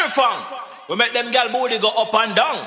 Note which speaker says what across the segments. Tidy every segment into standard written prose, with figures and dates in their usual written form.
Speaker 1: fun. We make them gal booty go up and down.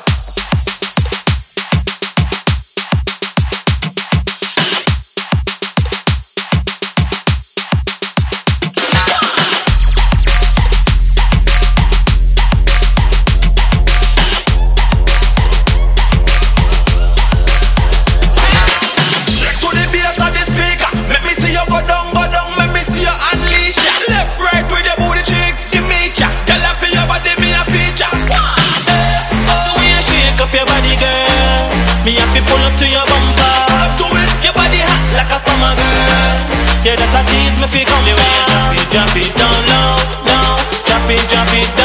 Speaker 2: Me have to pull up to your bumper. Pull up to it. Your body hot like a summer girl. Yeah, that's a tease me pick up. The way you drop it down low, low. Drop it down.